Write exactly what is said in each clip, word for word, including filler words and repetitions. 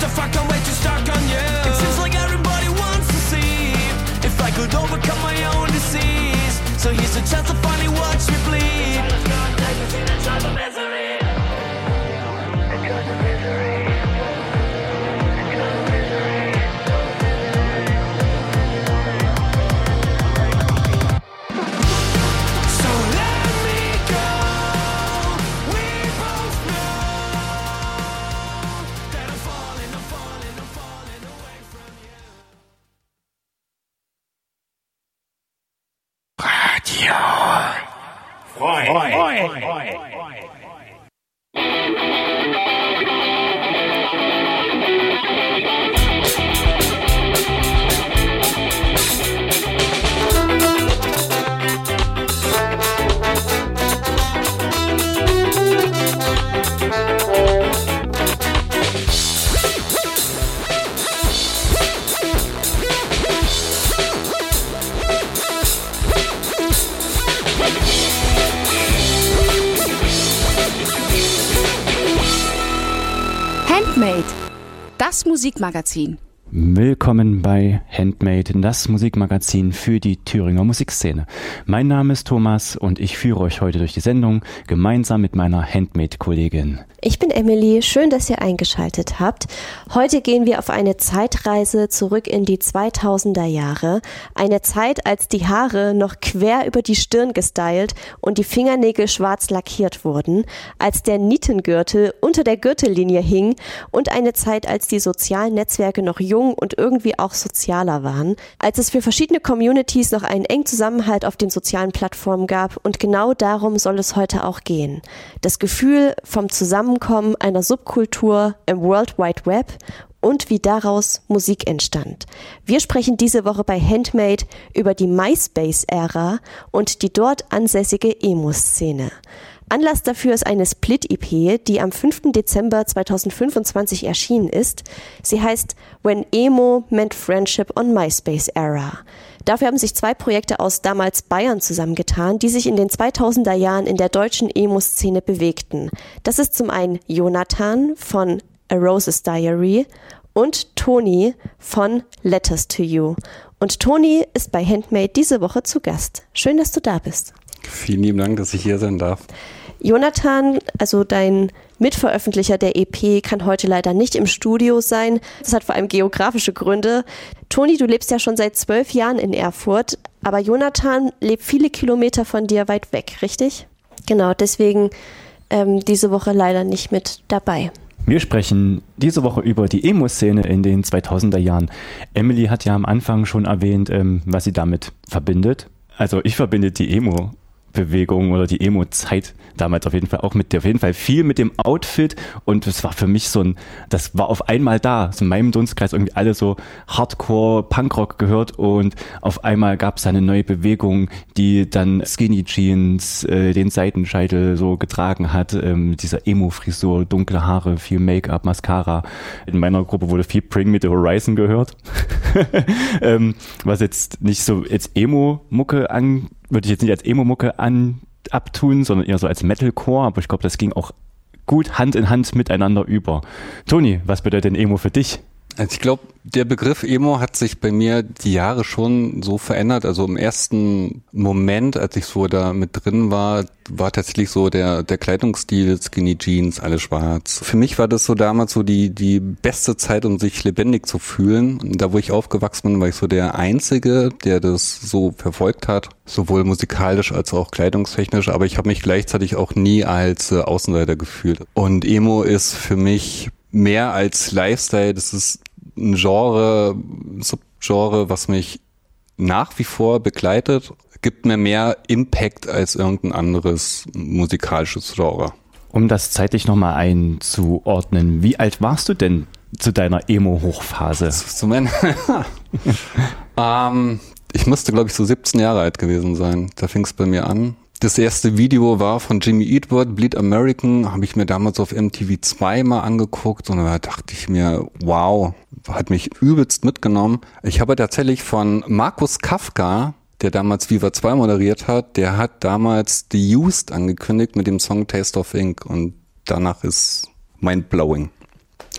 the fuck, I'm way too stuck on you. It seems like everybody wants to see if I could overcome my own disease. So here's a chance to finally watch me bleed. Handmade, das Musikmagazin. Willkommen bei Handmade, das Musikmagazin für die Thüringer Musikszene. Mein Name ist Thomas und ich führe euch heute durch die Sendung gemeinsam mit meiner Handmade-Kollegin. Ich bin Emily, schön, dass ihr eingeschaltet habt. Heute gehen wir auf eine Zeitreise zurück in die zweitausender Jahre. Eine Zeit, als die Haare noch quer über die Stirn gestylt und die Fingernägel schwarz lackiert wurden, als der Nietengürtel unter der Gürtellinie hing und eine Zeit, als die sozialen Netzwerke noch jung und irgendwie auch sozialer waren, als es für verschiedene Communities noch einen engen Zusammenhalt auf den sozialen Plattformen gab, und genau darum soll es heute auch gehen. Das Gefühl vom Zusammenkommen einer Subkultur im World Wide Web und wie daraus Musik entstand. Wir sprechen diese Woche bei Handmade über die MySpace-Ära und die dort ansässige Emo-Szene. Anlass dafür ist eine Split-E P, die am fünften Dezember zweitausendfünfundzwanzig erschienen ist. Sie heißt When Emo Meant Friendship on MySpace Era. Dafür haben sich zwei Projekte aus damals Bayern zusammengetan, die sich in den zweitausender Jahren in der deutschen Emo-Szene bewegten. Das ist zum einen Jonathan von A Rose's Diary und Toni von Letters to You. Und Toni ist bei Handmade diese Woche zu Gast. Schön, dass du da bist. Vielen lieben Dank, dass ich hier sein darf. Jonathan, also dein Mitveröffentlicher der E P, kann heute leider nicht im Studio sein. Das hat vor allem geografische Gründe. Toni, du lebst ja schon seit zwölf Jahren in Erfurt, aber Jonathan lebt viele Kilometer von dir weit weg, richtig? Genau, deswegen ähm, diese Woche leider nicht mit dabei. Wir sprechen diese Woche über die Emo-Szene in den zweitausender Jahren. Emily hat ja am Anfang schon erwähnt, ähm, was sie damit verbindet. Also ich verbinde die Emo Bewegung oder die Emo-Zeit damals auf jeden Fall auch mit, auf jeden Fall viel mit dem Outfit, und es war für mich so ein, das war auf einmal da, so in meinem Dunstkreis irgendwie alle so Hardcore, Punkrock gehört, und auf einmal gab es eine neue Bewegung, die dann Skinny Jeans, äh, den Seitenscheitel so getragen hat, ähm, dieser Emo-Frisur, dunkle Haare, viel Make-up, Mascara. In meiner Gruppe wurde viel Bring Me the Horizon gehört, ähm, was jetzt nicht so als Emo-Mucke an würde ich jetzt nicht als Emo-Mucke an, abtun, sondern eher so als Metalcore, aber ich glaube, das ging auch gut Hand in Hand miteinander über. Toni, was bedeutet denn Emo für dich? Also ich glaube, der Begriff Emo hat sich bei mir die Jahre schon so verändert. Also im ersten Moment, als ich so da mit drin war, war tatsächlich so der der Kleidungsstil, Skinny Jeans, alles schwarz. Für mich war das so damals so die die beste Zeit, um sich lebendig zu fühlen. Und da, wo ich aufgewachsen bin, war ich so der Einzige, der das so verfolgt hat, sowohl musikalisch als auch kleidungstechnisch. Aber ich habe mich gleichzeitig auch nie als äh, Außenseiter gefühlt. Und Emo ist für mich mehr als Lifestyle, das ist ein Genre, Subgenre, was mich nach wie vor begleitet, gibt mir mehr Impact als irgendein anderes musikalisches Genre. Um das zeitlich nochmal einzuordnen, wie alt warst du denn zu deiner Emo-Hochphase? Zu meiner ähm, ich müsste, glaube ich, so siebzehn Jahre alt gewesen sein. Da fing es bei mir an. Das erste Video war von Jimmy Eat World, Bleed American, habe ich mir damals auf M T V zwei mal angeguckt, und da dachte ich mir, wow, hat mich übelst mitgenommen. Ich habe tatsächlich von Markus Kafka, der damals Viva zwei moderiert hat, der hat damals The Used angekündigt mit dem Song Taste of Ink, und danach ist mindblowing.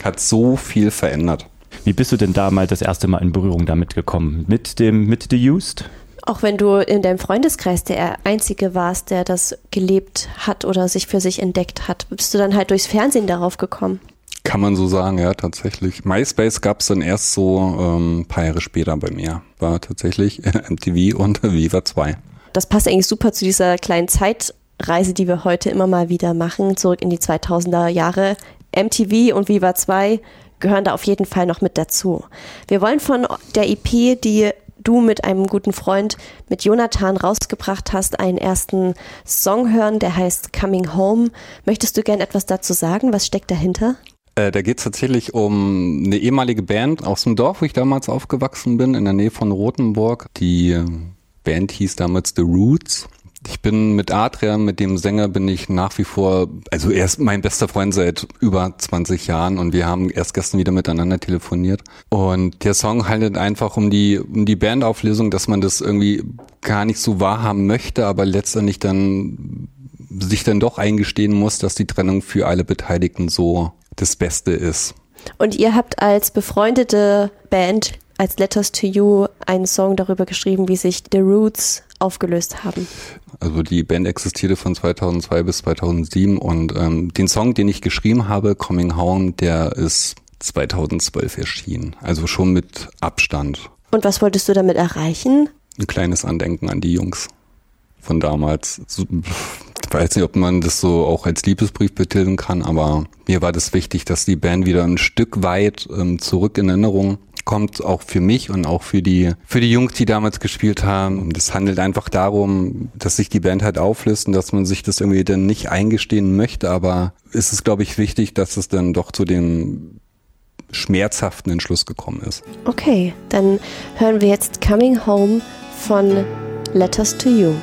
hat so viel verändert. Wie bist du denn damals das erste Mal in Berührung damit gekommen? Mit dem, mit The Used? Auch wenn du in deinem Freundeskreis der Einzige warst, der das gelebt hat oder sich für sich entdeckt hat, bist du dann halt durchs Fernsehen darauf gekommen? Kann man so sagen, ja, tatsächlich. MySpace gab es dann erst so ähm, ein paar Jahre später bei mir. War tatsächlich M T V und Viva zwei. Das passt eigentlich super zu dieser kleinen Zeitreise, die wir heute immer mal wieder machen, zurück in die zweitausender Jahre. M T V und Viva zwei gehören da auf jeden Fall noch mit dazu. Wir wollen von der E P, die du mit einem guten Freund, mit Jonathan, rausgebracht hast, einen ersten Song hören, der heißt Coming Home. Möchtest du gern etwas dazu sagen? Was steckt dahinter? Äh, da geht es tatsächlich um eine ehemalige Band aus dem Dorf, wo ich damals aufgewachsen bin, in der Nähe von Rothenburg. Die Band hieß damals The Roots. Ich bin mit Adrian, mit dem Sänger, bin ich nach wie vor, also er ist mein bester Freund seit über zwanzig Jahren und wir haben erst gestern wieder miteinander telefoniert. Und der Song handelt einfach um die, um die Bandauflösung, dass man das irgendwie gar nicht so wahrhaben möchte, aber letztendlich dann sich dann doch eingestehen muss, dass die Trennung für alle Beteiligten so das Beste ist. Und ihr habt als befreundete Band, als Letters to You, einen Song darüber geschrieben, wie sich The Roots aufgelöst haben. Also die Band existierte von zweitausendzwei bis zweitausendsieben und ähm, den Song, den ich geschrieben habe, Coming Home, der ist zweitausendzwölf erschienen. Also schon mit Abstand. Und was wolltest du damit erreichen? Ein kleines Andenken an die Jungs von damals. Ich weiß nicht, ob man das so auch als Liebesbrief betiteln kann, aber mir war das wichtig, dass die Band wieder ein Stück weit ähm, zurück in Erinnerung kommt, auch für mich und auch für die für die Jungs, die damals gespielt haben. Und es handelt einfach darum, dass sich die Band halt auflöst und dass man sich das irgendwie dann nicht eingestehen möchte, aber es ist, glaube ich, wichtig, dass es dann doch zu dem schmerzhaften Entschluss gekommen ist. Okay, dann hören wir jetzt Coming Home von Letters to You.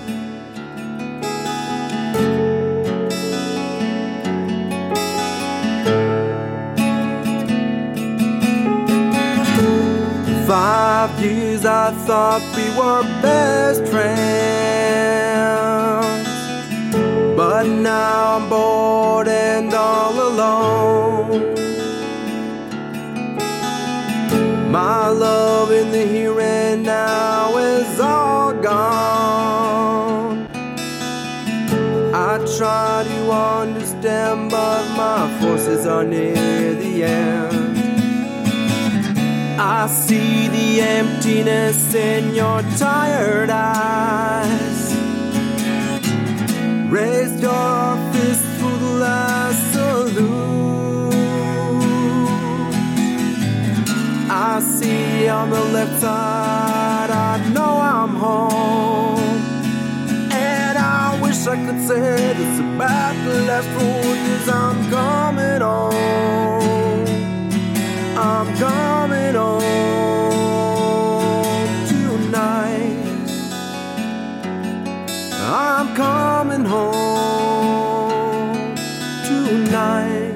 Five years I thought we were best friends, but now I'm bored and all alone. My love in the here and now is all gone. I try to understand, but my forces are near the end. I see the emptiness in your tired eyes. Raise your fist for the last salute. I see on the left side, I know I'm home. And I wish I could say this about the last road, 'cause I'm coming home. I'm coming home tonight. I'm coming home tonight.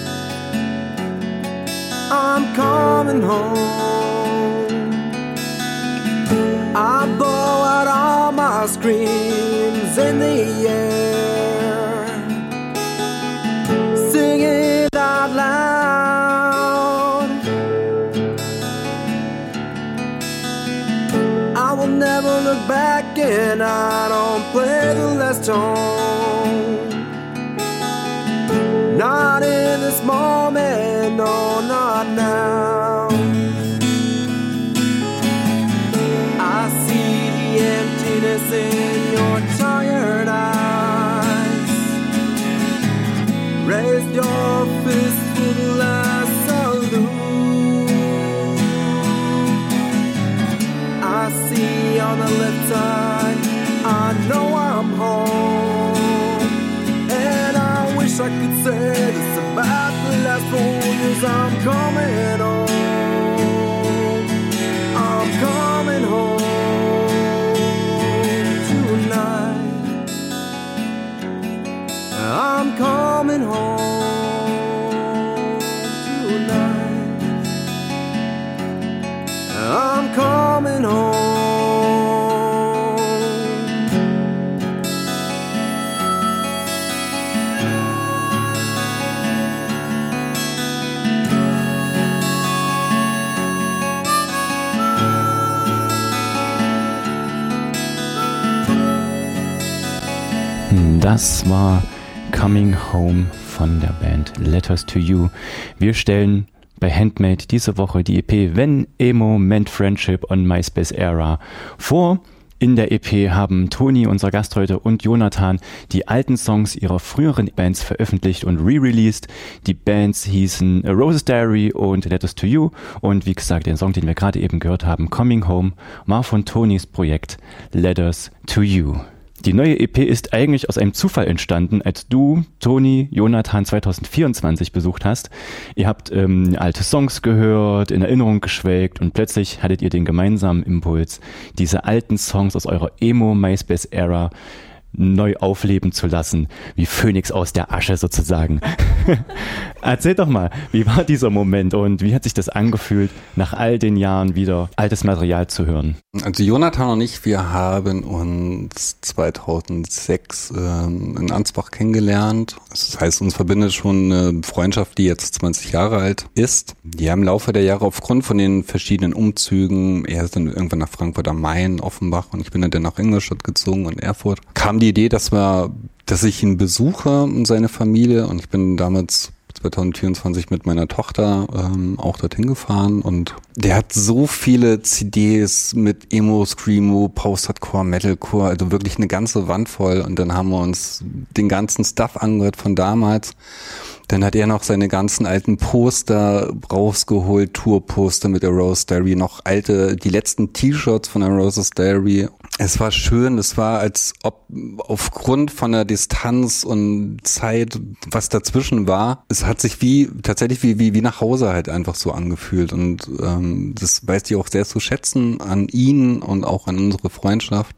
I'm coming home. I blow out all my screams in the air, sing it out loud. I will never look back and I don't play the last tone. Not in this moment, no, not now. I see the emptiness in your tired eyes. Raise your fist for the last salute. I see on the left side, I know I'm home. And I wish I could say this about the last four years. I'm coming home. I'm coming home tonight. I'm coming home tonight. I'm coming home. Das war Coming Home von der Band Letters to You. Wir stellen bei Handmade diese Woche die E P When Emo Meant Friendship on MySpace Era vor. In der E P haben Toni, unser Gast heute, und Jonathan die alten Songs ihrer früheren Bands veröffentlicht und re-released. Die Bands hießen A Rose's Diary und Letters to You. Und wie gesagt, den Song, den wir gerade eben gehört haben, Coming Home, war von Tonis Projekt Letters to You. Die neue E P ist eigentlich aus einem Zufall entstanden, als du, Toni, Jonathan zwanzig vierundzwanzig besucht hast. Ihr habt ähm, alte Songs gehört, in Erinnerung geschwelgt und plötzlich hattet ihr den gemeinsamen Impuls, diese alten Songs aus eurer Emo-MySpace-Ära neu aufleben zu lassen, wie Phönix aus der Asche sozusagen. Erzähl doch mal, wie war dieser Moment und wie hat sich das angefühlt, nach all den Jahren wieder altes Material zu hören? Also Jonathan und ich, wir haben uns zweitausendsechs ähm, in Ansbach kennengelernt. Das heißt, uns verbindet schon eine Freundschaft, die jetzt zwanzig Jahre alt ist. Die haben im Laufe der Jahre aufgrund von den verschiedenen Umzügen, er ist dann irgendwann nach Frankfurt am Main, Offenbach, und ich bin dann nach Ingolstadt gezogen und Erfurt, kam die Idee, dass wir, dass ich ihn besuche und seine Familie, und ich bin damals zwanzig vierundzwanzig mit meiner Tochter ähm, auch dorthin gefahren, und der hat so viele C Ds mit Emo, Screamo, Post-Hardcore, Metalcore, also wirklich eine ganze Wand voll, und dann haben wir uns den ganzen Stuff angehört von damals. Dann hat er noch seine ganzen alten Poster rausgeholt, Tourposter mit A Rose's Diary, noch alte, die letzten T-Shirts von A Rose's Diary. Es war schön, es war, als ob aufgrund von der Distanz und Zeit, was dazwischen war, es hat sich wie, tatsächlich wie, wie, wie nach Hause halt einfach so angefühlt, und ähm, das weiß ich auch sehr zu schätzen an ihn und auch an unsere Freundschaft.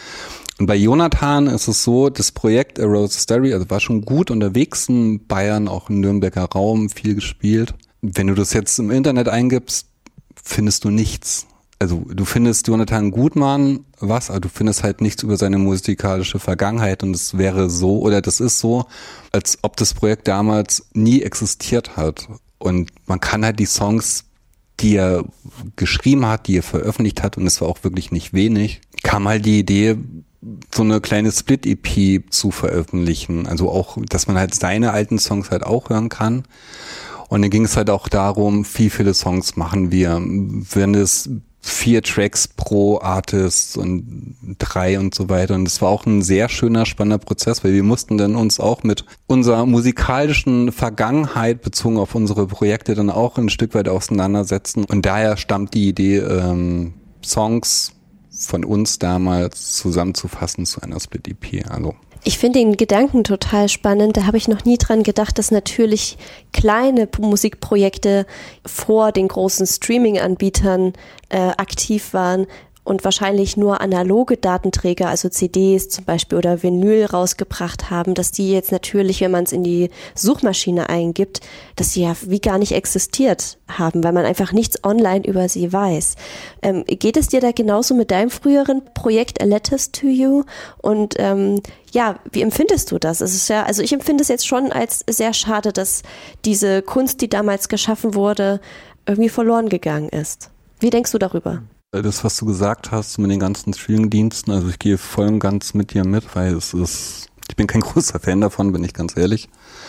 Und bei Jonathan ist es so, das Projekt A Rose's Diary, also war schon gut unterwegs in Bayern, auch im Nürnberger Raum, viel gespielt. Wenn du das jetzt im Internet eingibst, findest du nichts. Also du findest Jonathan Gutmann was, aber du findest halt nichts über seine musikalische Vergangenheit, und es wäre so, oder das ist so, als ob das Projekt damals nie existiert hat. Und man kann halt die Songs, die er geschrieben hat, die er veröffentlicht hat, und es war auch wirklich nicht wenig, kam halt die Idee, so eine kleine Split-E P zu veröffentlichen. Also auch, dass man halt seine alten Songs halt auch hören kann. Und dann ging es halt auch darum, wie viele Songs machen wir. Wenn es vier Tracks pro Artist und drei und so weiter. Und es war auch ein sehr schöner, spannender Prozess, weil wir mussten dann uns auch mit unserer musikalischen Vergangenheit bezogen auf unsere Projekte dann auch ein Stück weit auseinandersetzen. Und daher stammt die Idee, ähm, Songs von uns damals zusammenzufassen zu einer Split-E P. Also ich finde den Gedanken total spannend. Da habe ich noch nie dran gedacht, dass natürlich kleine Musikprojekte vor den großen Streaming-Anbietern äh, aktiv waren und wahrscheinlich nur analoge Datenträger, also C Ds zum Beispiel oder Vinyl rausgebracht haben, dass die jetzt natürlich, wenn man es in die Suchmaschine eingibt, dass die ja wie gar nicht existiert haben, weil man einfach nichts online über sie weiß. Ähm, geht es dir da genauso mit deinem früheren Projekt A Letters to You? Und ähm, ja, wie empfindest du das? Es ist ja, also ich empfinde es jetzt schon als sehr schade, dass diese Kunst, die damals geschaffen wurde, irgendwie verloren gegangen ist. Wie denkst du darüber? Das, was du gesagt hast mit den ganzen Streaming-Diensten, also ich gehe voll und ganz mit dir mit, weil es ist, ich bin kein großer Fan davon, bin ich ganz ehrlich.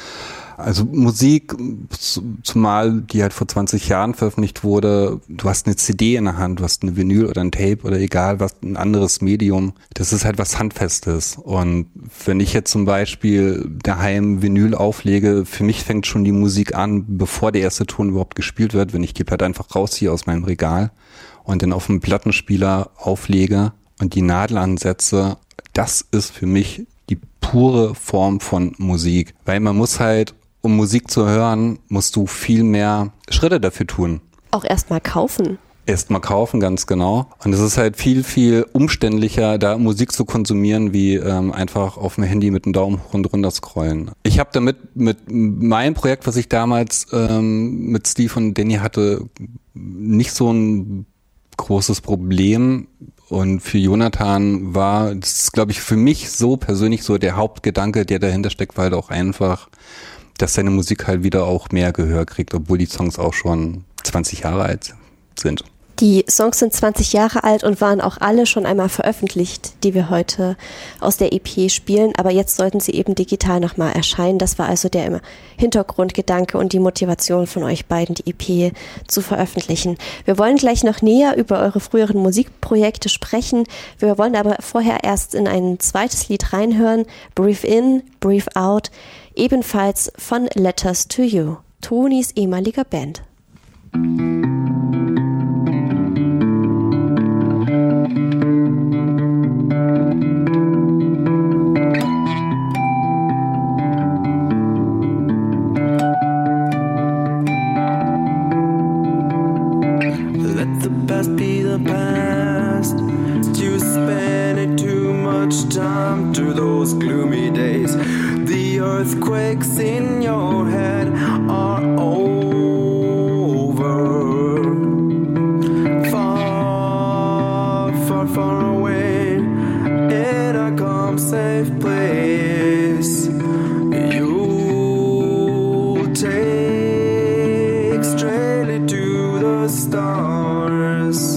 Also Musik, zumal die halt vor zwanzig Jahren veröffentlicht wurde, du hast eine C D in der Hand, du hast eine Vinyl oder ein Tape oder egal was, ein anderes Medium, das ist halt was Handfestes. Und wenn ich jetzt zum Beispiel daheim Vinyl auflege, für mich fängt schon die Musik an, bevor der erste Ton überhaupt gespielt wird, wenn ich die Platte einfach rausziehe aus meinem Regal und dann auf dem Plattenspieler auflege und die Nadel ansetze, das ist für mich die pure Form von Musik. Weil man muss halt, um Musik zu hören, musst du viel mehr Schritte dafür tun. Auch erstmal kaufen. Erstmal kaufen, ganz genau. Und es ist halt viel, viel umständlicher, da Musik zu konsumieren, wie ähm, einfach auf dem Handy mit dem Daumen hoch und runter scrollen. Ich habe damit mit meinem Projekt, was ich damals ähm, mit Steve und Danny hatte, nicht so ein großes Problem, und für Jonathan war, das ist glaube ich für mich so persönlich so der Hauptgedanke, der dahinter steckt, weil halt auch einfach, dass seine Musik halt wieder auch mehr Gehör kriegt, obwohl die Songs auch schon zwanzig Jahre alt sind. Die Songs sind zwanzig Jahre alt und waren auch alle schon einmal veröffentlicht, die wir heute aus der E P spielen, aber jetzt sollten sie eben digital nochmal erscheinen. Das war also der Hintergrundgedanke und die Motivation von euch beiden, die E P zu veröffentlichen. Wir wollen gleich noch näher über eure früheren Musikprojekte sprechen. Wir wollen aber vorher erst in ein zweites Lied reinhören, Breathe In, Breathe Out, ebenfalls von Letters to You, Tonis ehemaliger Band. Earthquakes in your head are over. Far, far, far away in a calm, safe place. You take straight to the stars.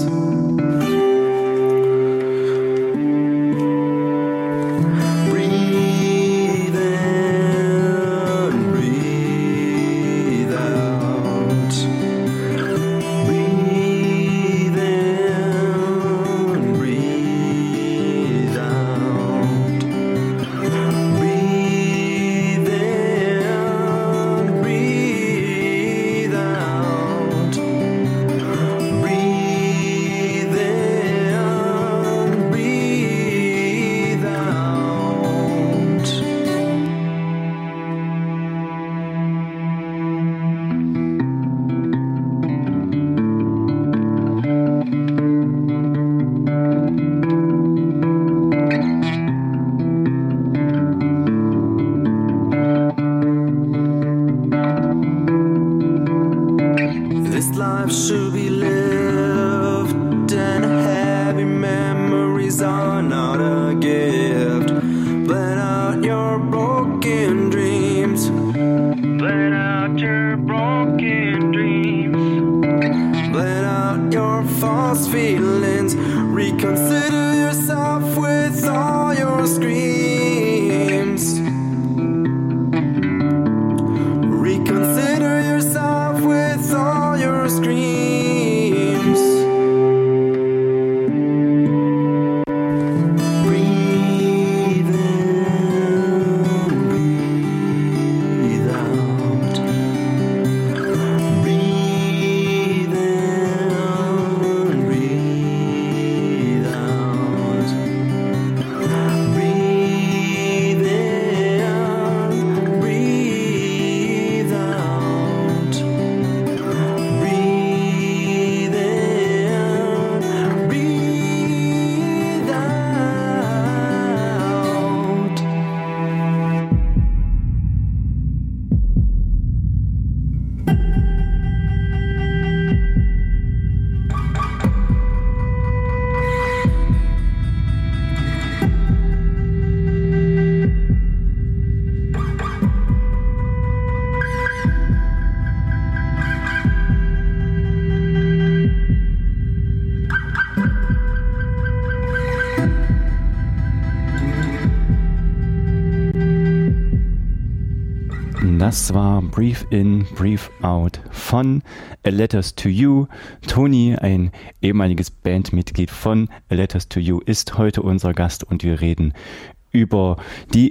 Das war Breathe In, Breathe Out von A Letters to You. Toni, ein ehemaliges Bandmitglied von A Letters to You, ist heute unser Gast und wir reden über die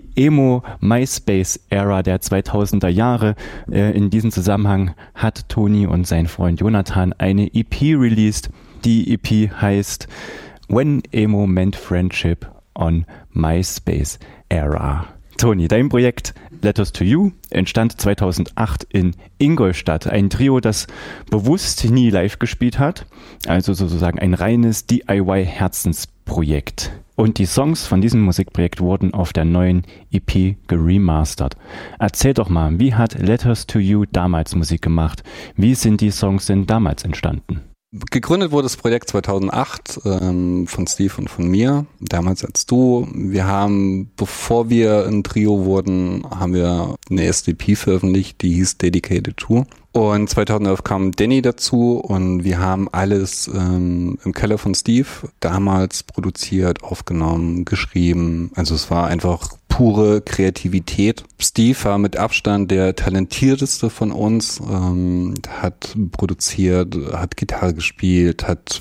Emo-MySpace-Ära der zweitausender Jahre. Äh, in diesem Zusammenhang hat Toni und sein Freund Jonathan eine E P released. Die E P heißt When Emo Meant Friendship on MySpace Era. Toni, dein Projekt Letters to You entstand zweitausendacht in Ingolstadt. Ein Trio, das bewusst nie live gespielt hat, also sozusagen ein reines D I Y-Herzensprojekt. Und die Songs von diesem Musikprojekt wurden auf der neuen E P geremastert. Erzähl doch mal, wie hat Letters to You damals Musik gemacht? Wie sind die Songs denn damals entstanden? Gegründet wurde das Projekt zweitausendacht ähm, von Steve und von mir, damals als Duo. Wir haben, bevor wir ein Trio wurden, haben wir eine erste E P veröffentlicht, die hieß Dedicated To. Und zweitausendelf kam Danny dazu und wir haben alles ähm, im Keller von Steve damals produziert, aufgenommen, geschrieben. Also es war einfach pure Kreativität. Steve war mit Abstand der talentierteste von uns, ähm, hat produziert, hat Gitarre gespielt, hat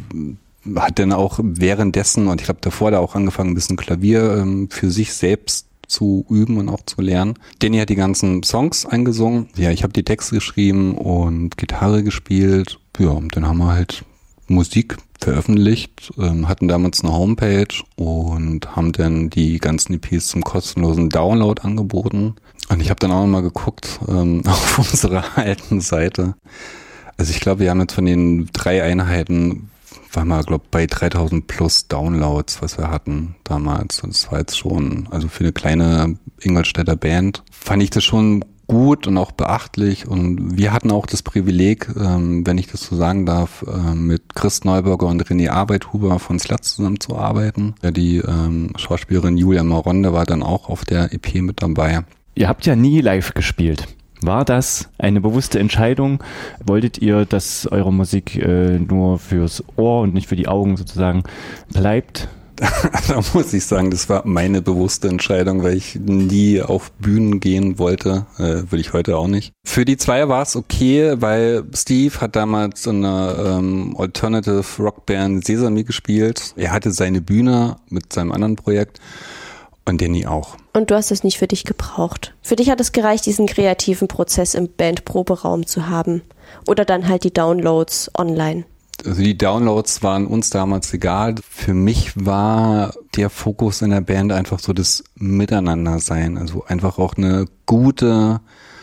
hat dann auch währenddessen und ich glaube davor da auch angefangen, ein bisschen Klavier ähm, für sich selbst zu üben und auch zu lernen. Danny hat die ganzen Songs eingesungen. Ja, ich habe die Texte geschrieben und Gitarre gespielt. Ja, und dann haben wir halt Musik veröffentlicht, ähm, hatten damals eine Homepage und haben dann die ganzen E Ps zum kostenlosen Download angeboten. Und ich habe dann auch noch mal geguckt ähm, auf unserer alten Seite. Also ich glaube, wir haben jetzt von den drei Einheiten waren wir, glaube ich, bei dreitausend plus Downloads, was wir hatten damals. Das war jetzt schon, also für eine kleine Ingolstädter Band, fand ich das schon gut und auch beachtlich. Und wir hatten auch das Privileg, ähm, wenn ich das so sagen darf, äh, mit Chris Neuberger und René Arbeithuber von Slatz zusammenzuarbeiten. Ja, die ähm, Schauspielerin Julia Maronde war dann auch auf der E P mit dabei. Ihr habt ja nie live gespielt. War das eine bewusste Entscheidung? Wolltet ihr, dass eure Musik äh, nur fürs Ohr und nicht für die Augen sozusagen bleibt? Da muss ich sagen, das war meine bewusste Entscheidung, weil ich nie auf Bühnen gehen wollte. Äh, will ich heute auch nicht. Für die zwei war es okay, weil Steve hat damals in einer ähm, Alternative Rockband Sesame gespielt. Er hatte seine Bühne mit seinem anderen Projekt. Und Danny auch. Und du hast es nicht für dich gebraucht. Für dich hat es gereicht, diesen kreativen Prozess im Bandproberaum zu haben. Oder dann halt die Downloads online. Also die Downloads waren uns damals egal. Für mich war der Fokus in der Band einfach so das Miteinander-Sein. Also einfach auch eine gute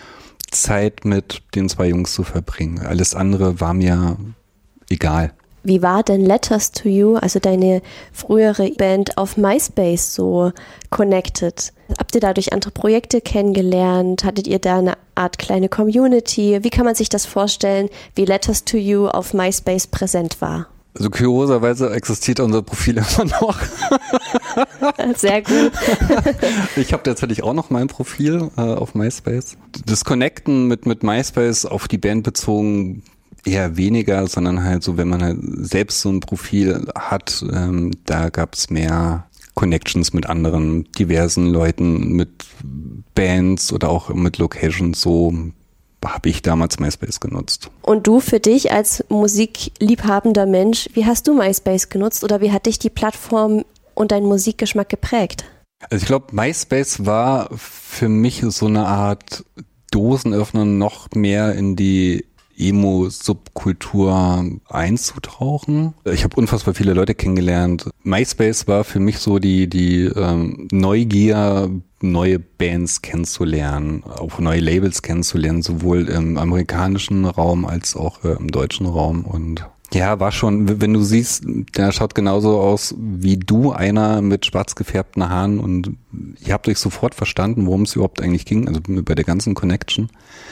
Zeit mit den zwei Jungs zu verbringen. Alles andere war mir egal. Wie war denn Letters to You, also deine frühere Band, auf MySpace so connected? Habt ihr dadurch andere Projekte kennengelernt? Hattet ihr da eine Art kleine Community? Wie kann man sich das vorstellen, wie Letters to You auf MySpace präsent war? Also kurioserweise existiert unser Profil immer noch. Sehr gut. Ich habe tatsächlich auch noch mein Profil äh, auf MySpace. Das Connecten mit, mit MySpace auf die Band bezogen eher weniger, sondern halt so, wenn man halt selbst so ein Profil hat, ähm, da gab es mehr Connections mit anderen diversen Leuten, mit Bands oder auch mit Locations. So habe ich damals MySpace genutzt. Und du für dich als musikliebhabender Mensch, wie hast du MySpace genutzt oder wie hat dich die Plattform und dein Musikgeschmack geprägt? Also ich glaube, MySpace war für mich so eine Art Dosenöffner, noch mehr in die Emo-Subkultur einzutauchen. Ich habe unfassbar viele Leute kennengelernt. MySpace war für mich so die die ähm, Neugier, neue Bands kennenzulernen, auch neue Labels kennenzulernen, sowohl im amerikanischen Raum als auch äh, im deutschen Raum. Und ja, war schon, wenn du siehst, der schaut genauso aus wie du, einer mit schwarz gefärbten Haaren, und ihr habt euch sofort verstanden, worum es überhaupt eigentlich ging, also bei der ganzen Connection.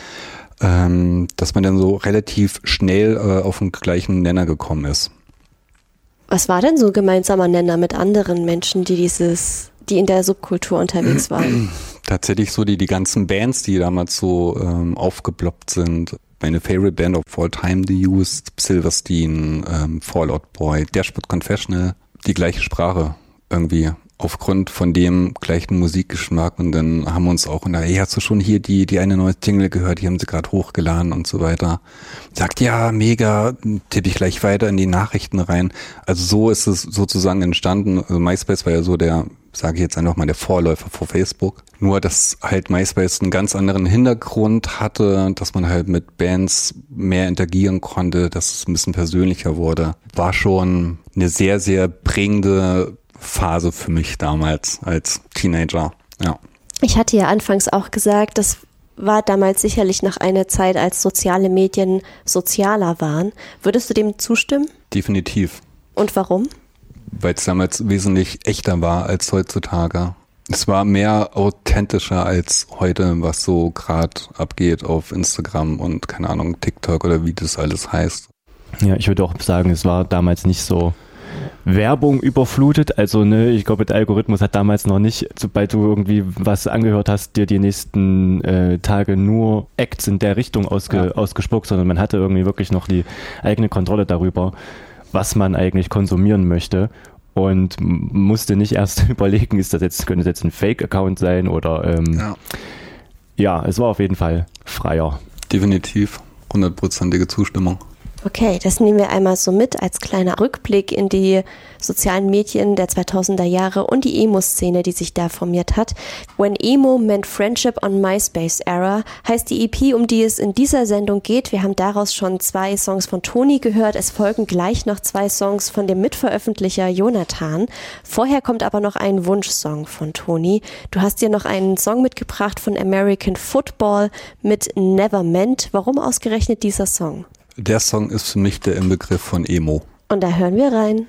Ähm, dass man dann so relativ schnell äh, auf den gleichen Nenner gekommen ist. Was war denn so gemeinsamer Nenner mit anderen Menschen, die dieses, die in der Subkultur unterwegs waren? Tatsächlich so die, die ganzen Bands, die damals so ähm, aufgeploppt sind. Meine Favorite Band of all time, The Used, Silverstein, ähm, Fall Out Boy, Dashboard Confessional, die gleiche Sprache irgendwie. Aufgrund von dem gleichen Musikgeschmack, und dann haben wir uns auch, und hey, hast du schon hier die die eine neue Single gehört, die haben sie gerade hochgeladen und so weiter. Sagt, ja, mega, tippe ich gleich weiter in die Nachrichten rein. Also so ist es sozusagen entstanden. Also MySpace war ja so der, sage ich jetzt einfach mal, der Vorläufer vor Facebook. Nur, dass halt MySpace einen ganz anderen Hintergrund hatte, dass man halt mit Bands mehr interagieren konnte, dass es ein bisschen persönlicher wurde. War schon eine sehr, sehr prägende Phase für mich damals als Teenager, ja. Ich hatte ja anfangs auch gesagt, das war damals sicherlich noch eine Zeit, als soziale Medien sozialer waren. Würdest du dem zustimmen? Definitiv. Und warum? Weil es damals wesentlich echter war als heutzutage. Es war mehr authentischer als heute, was so gerade abgeht auf Instagram und, keine Ahnung, TikTok oder wie das alles heißt. Ja, ich würde auch sagen, es war damals nicht so Werbung überflutet. Also ne, ich glaube, der Algorithmus hat damals noch nicht, sobald du irgendwie was angehört hast, dir die nächsten äh, Tage nur Acts in der Richtung ausge, ja. ausgespuckt, sondern man hatte irgendwie wirklich noch die eigene Kontrolle darüber, was man eigentlich konsumieren möchte. Und musste nicht erst überlegen, ist das jetzt, könnte das jetzt ein Fake-Account sein oder ähm, ja. ja, es war auf jeden Fall freier. Definitiv, hundertprozentige Zustimmung. Okay, das nehmen wir einmal so mit als kleiner Rückblick in die sozialen Medien der zweitausender Jahre und die Emo-Szene, die sich da formiert hat. When Emo Meant Friendship on MySpace Era heißt die E P, um die es in dieser Sendung geht. Wir haben daraus schon zwei Songs von Toni gehört. Es folgen gleich noch zwei Songs von dem Mitveröffentlicher Jonathan. Vorher kommt aber noch ein Wunschsong von Toni. Du hast dir noch einen Song mitgebracht von American Football mit Never Meant. Warum ausgerechnet dieser Song? Der Song ist für mich der Inbegriff von Emo. Und da hören wir rein.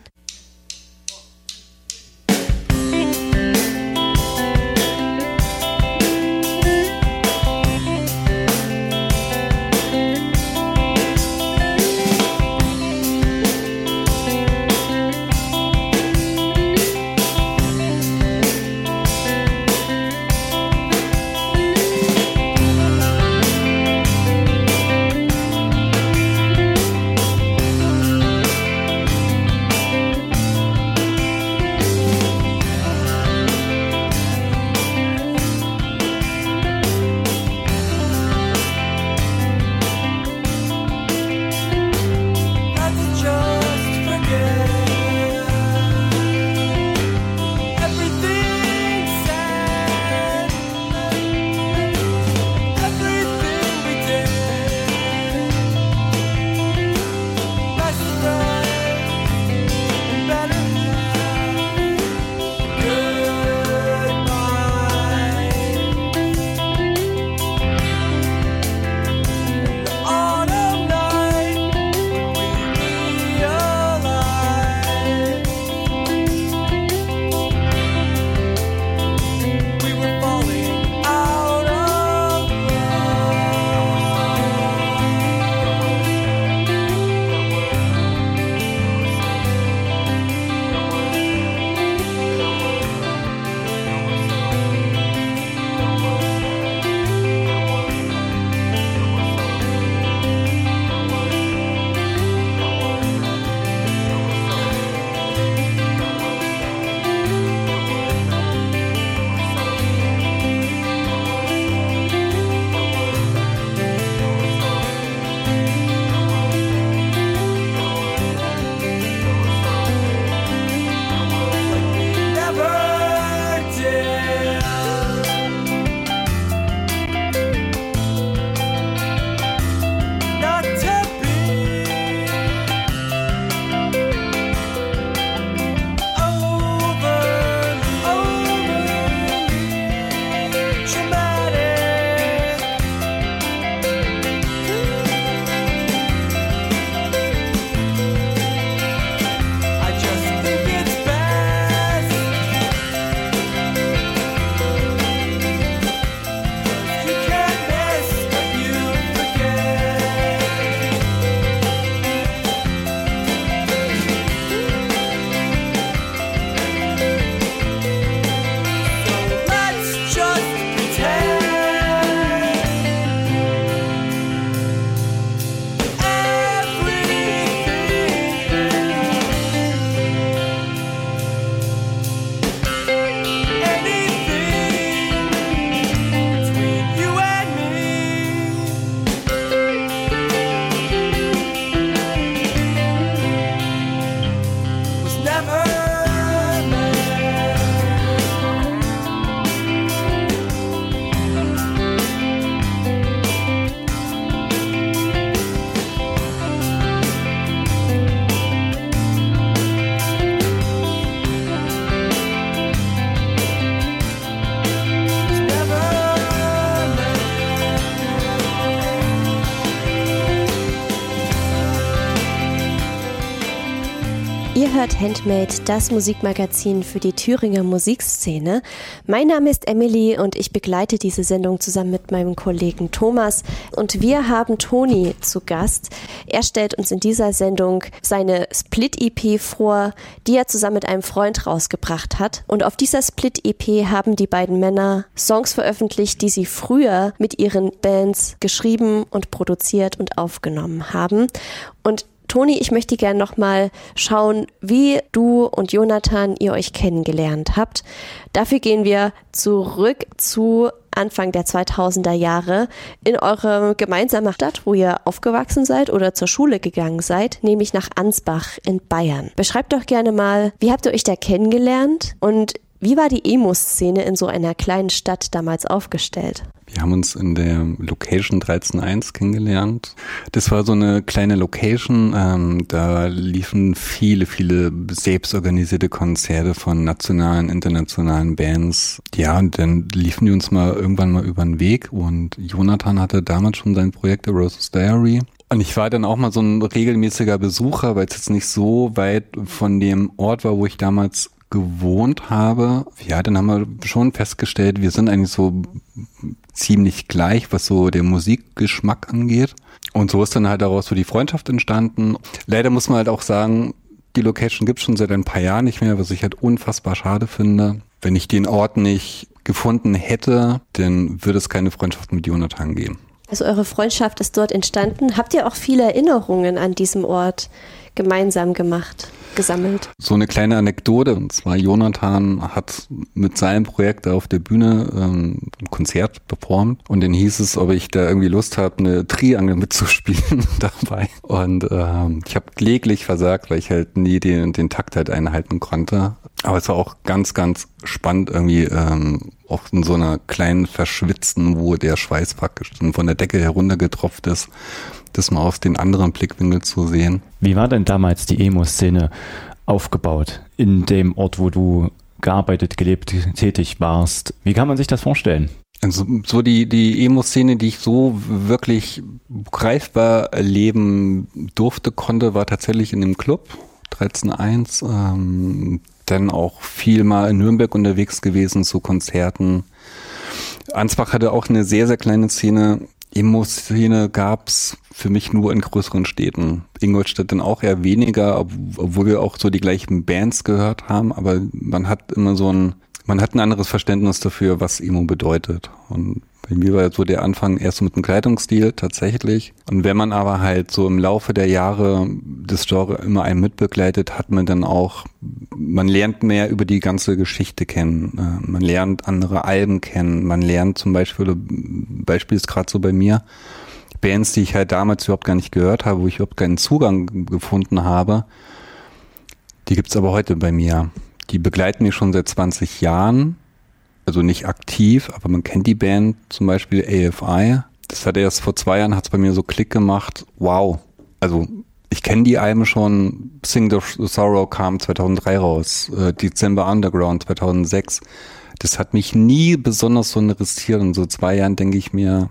Ihr hört Handmade, das Musikmagazin für die Thüringer Musikszene. Mein Name ist Emily und ich begleite diese Sendung zusammen mit meinem Kollegen Thomas. Und wir haben Toni zu Gast. Er stellt uns in dieser Sendung seine Split-E P vor, die er zusammen mit einem Freund rausgebracht hat. Und auf dieser Split-E P haben die beiden Männer Songs veröffentlicht, die sie früher mit ihren Bands geschrieben und produziert und aufgenommen haben. Und Toni, ich möchte gerne nochmal schauen, wie du und Jonathan ihr euch kennengelernt habt. Dafür gehen wir zurück zu Anfang der zweitausender Jahre in eure gemeinsame Stadt, wo ihr aufgewachsen seid oder zur Schule gegangen seid, nämlich nach Ansbach in Bayern. Beschreibt doch gerne mal, wie habt ihr euch da kennengelernt und wie war die Emo-Szene in so einer kleinen Stadt damals aufgestellt? Wir haben uns in der Location dreizehn eins kennengelernt. Das war so eine kleine Location, ähm, da liefen viele, viele selbstorganisierte Konzerte von nationalen, internationalen Bands. Ja, und dann liefen die uns mal irgendwann mal über den Weg und Jonathan hatte damals schon sein Projekt A Rose's Diary. Und ich war dann auch mal so ein regelmäßiger Besucher, weil es jetzt nicht so weit von dem Ort war, wo ich damals gewohnt habe. Ja, dann haben wir schon festgestellt, wir sind eigentlich so ziemlich gleich, was so der Musikgeschmack angeht. Und so ist dann halt daraus so die Freundschaft entstanden. Leider muss man halt auch sagen, die Location gibt es schon seit ein paar Jahren nicht mehr, was ich halt unfassbar schade finde. Wenn ich den Ort nicht gefunden hätte, dann würde es keine Freundschaft mit Jonathan geben. Also eure Freundschaft ist dort entstanden. Habt ihr auch viele Erinnerungen an diesem Ort gemeinsam gemacht, gesammelt? So eine kleine Anekdote, und zwar Jonathan hat mit seinem Projekt da auf der Bühne ähm, ein Konzert performt und dann hieß es, ob ich da irgendwie Lust habe, eine Triangel mitzuspielen dabei. Und ähm, ich habe kläglich versagt, weil ich halt nie den, den Takt halt einhalten konnte. Aber es war auch ganz, ganz spannend irgendwie, ähm, auch in so einer kleinen verschwitzten, wo der Schweiß praktisch dann von der Decke heruntergetropft ist, das mal aus den anderen Blickwinkel zu sehen. Wie war denn damals die Emo-Szene aufgebaut in dem Ort, wo du gearbeitet, gelebt, tätig warst? Wie kann man sich das vorstellen? Also so die die Emo-Szene, die ich so wirklich greifbar erleben durfte, konnte, war tatsächlich in dem Club dreizehn eins. Ähm, dann auch viel mal in Nürnberg unterwegs gewesen zu Konzerten. Ansbach hatte auch eine sehr, sehr kleine Szene. Emo-Szene gab's für mich nur in größeren Städten. Ingolstadt dann auch eher weniger, obwohl wir auch so die gleichen Bands gehört haben, aber man hat immer so ein, man hat ein anderes Verständnis dafür, was Emo bedeutet. Und bei mir war so der Anfang erst so mit dem Kleidungsstil tatsächlich. Und wenn man aber halt so im Laufe der Jahre das Genre immer einen mitbegleitet, hat man dann auch, man lernt mehr über die ganze Geschichte kennen. Man lernt andere Alben kennen. Man lernt zum Beispiel, Beispiel ist gerade so bei mir, Bands, die ich halt damals überhaupt gar nicht gehört habe, wo ich überhaupt keinen Zugang gefunden habe, die gibt's aber heute bei mir. Die begleiten mich schon seit zwanzig Jahren. Also nicht aktiv, aber man kennt die Band, zum Beispiel A F I. Das hat erst vor zwei Jahren, hat es bei mir so Klick gemacht. Wow. Also ich kenne die Alben schon. Sing the Sorrow kam zweitausenddrei raus. Äh, December Underground zweitausendsechs. Das hat mich nie besonders so interessiert. Und so zwei Jahren denke ich mir,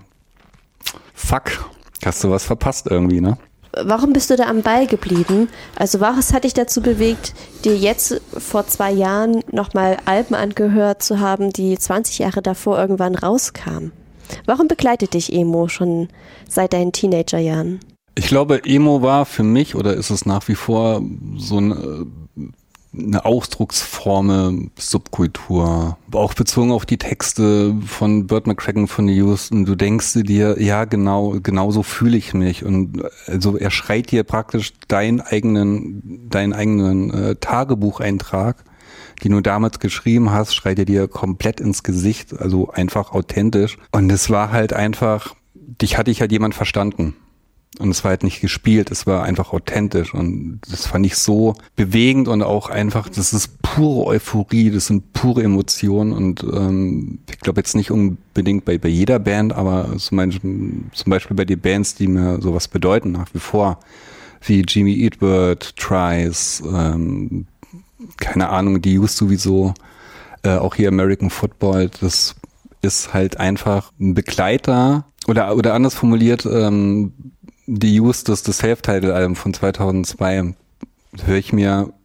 fuck, hast du was verpasst irgendwie, ne? Warum bist du da am Ball geblieben? Also was hat dich dazu bewegt, dir jetzt vor zwei Jahren nochmal Alben angehört zu haben, die zwanzig Jahre davor irgendwann rauskamen? Warum begleitet dich Emo schon seit deinen Teenagerjahren? Ich glaube, Emo war für mich, oder ist es nach wie vor, so eine, eine Ausdrucksform, Subkultur. Auch bezogen auf die Texte von Burt McCracken von The Used. Und du denkst dir, ja genau, genau so fühle ich mich. Und also er schreit dir praktisch deinen eigenen, deinen eigenen äh, Tagebucheintrag, den du damals geschrieben hast, schreit er dir komplett ins Gesicht. Also einfach authentisch. Und es war halt einfach, dich hatte ich halt jemand verstanden. Und es war halt nicht gespielt, es war einfach authentisch und das fand ich so bewegend und auch einfach, das ist pure Euphorie, das sind pure Emotionen und ähm, ich glaube jetzt nicht unbedingt bei, bei jeder Band, aber zum Beispiel, zum Beispiel bei den Bands, die mir sowas bedeuten nach wie vor, wie Jimmy Eat World, Trice, ähm, keine Ahnung, die Used sowieso, äh, auch hier American Football, das ist halt einfach ein Begleiter oder, oder anders formuliert, ähm, The Used, das, das Self-Title-Album von zweitausendzwei, höre ich mir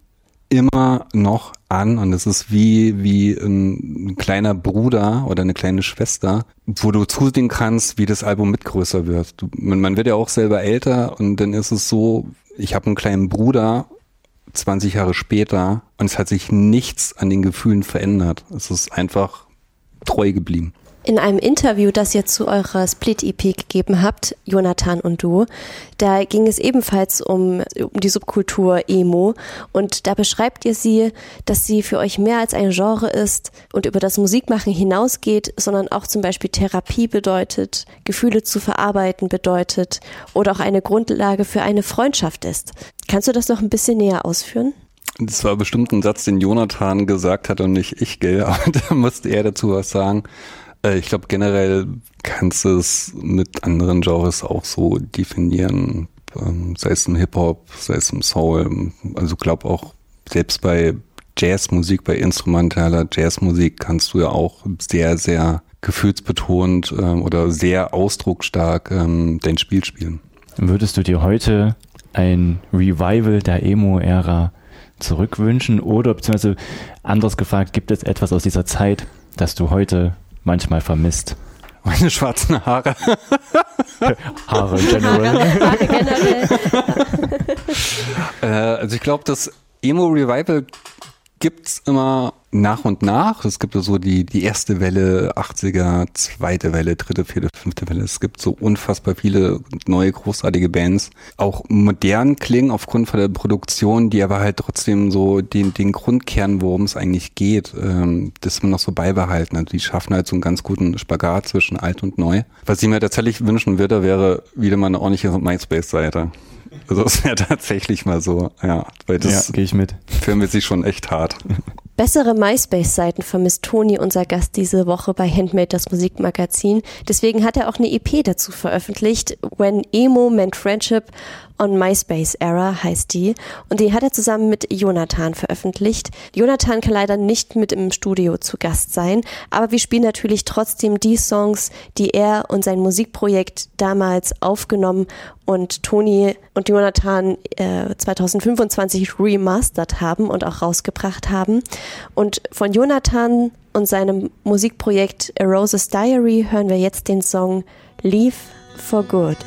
immer noch an und es ist wie, wie ein kleiner Bruder oder eine kleine Schwester, wo du zusehen kannst, wie das Album mit größer wird. Du, man, man wird ja auch selber älter und dann ist es so, ich habe einen kleinen Bruder zwanzig Jahre später und es hat sich nichts an den Gefühlen verändert. Es ist einfach treu geblieben. In einem Interview, das ihr zu eurer Split-E P gegeben habt, Jonathan und du, da ging es ebenfalls um, um die Subkultur Emo und da beschreibt ihr sie, dass sie für euch mehr als ein Genre ist und über das Musikmachen hinausgeht, sondern auch zum Beispiel Therapie bedeutet, Gefühle zu verarbeiten bedeutet oder auch eine Grundlage für eine Freundschaft ist. Kannst du das noch ein bisschen näher ausführen? Das war bestimmt ein Satz, den Jonathan gesagt hat und nicht ich, gell, aber da musste er dazu was sagen. Ich glaube, generell kannst du es mit anderen Genres auch so definieren, sei es im Hip-Hop, sei es im Soul. Also ich glaube auch, selbst bei Jazzmusik, bei instrumentaler Jazzmusik kannst du ja auch sehr, sehr gefühlsbetont oder sehr ausdrucksstark dein Spiel spielen. Würdest du dir heute ein Revival der Emo-Ära zurückwünschen oder beziehungsweise anders gefragt, gibt es etwas aus dieser Zeit, das du heute manchmal vermisst? Meine schwarzen Haare. Haare generell. Haare, Haare generell. äh, also ich glaube, das Emo-Revival gibt's immer nach und nach. Es gibt so die, die erste Welle, achtziger, zweite Welle, dritte, vierte, fünfte Welle. Es gibt so unfassbar viele neue, großartige Bands. Auch modern klingen aufgrund von der Produktion, die aber halt trotzdem so den, den Grundkern, worum es eigentlich geht, ähm, das man noch so beibehalten. Also die schaffen halt so einen ganz guten Spagat zwischen alt und neu. Was ich mir tatsächlich wünschen würde, wäre wieder mal eine ordentliche MySpace-Seite. Also es wäre tatsächlich mal so, ja, weil das ja, gehe ich mit. Filmt sich schon echt hart. Bessere MySpace-Seiten vermisst Toni, unser Gast diese Woche bei Handmade, das Musikmagazin. Deswegen hat er auch eine E P dazu veröffentlicht. When Emo Meant Friendship on MySpace Era heißt die. Und die hat er zusammen mit Jonathan veröffentlicht. Jonathan kann leider nicht mit im Studio zu Gast sein, aber wir spielen natürlich trotzdem die Songs, die er und sein Musikprojekt damals aufgenommen und Toni und Jonathan äh, zwanzig fünfundzwanzig remastert haben und auch rausgebracht haben. Und von Jonathan und seinem Musikprojekt A Rose's Diary hören wir jetzt den Song Leave for Good.